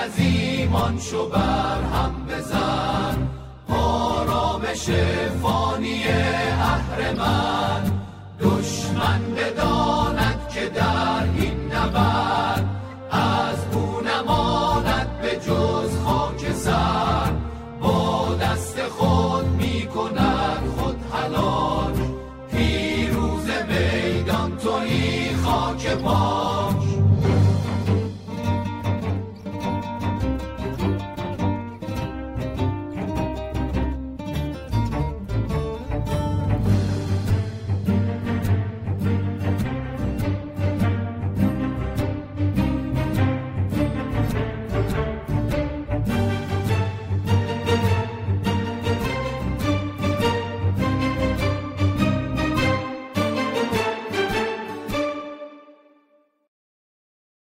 عظیمان شو بر هم بزن، آرامش فانی اهرمن. دشمن بداند که در این نبرد از او نماند به جز خاک سر. با دست خود می کند خود هلاک، پیروز میدان تویی خاک پای.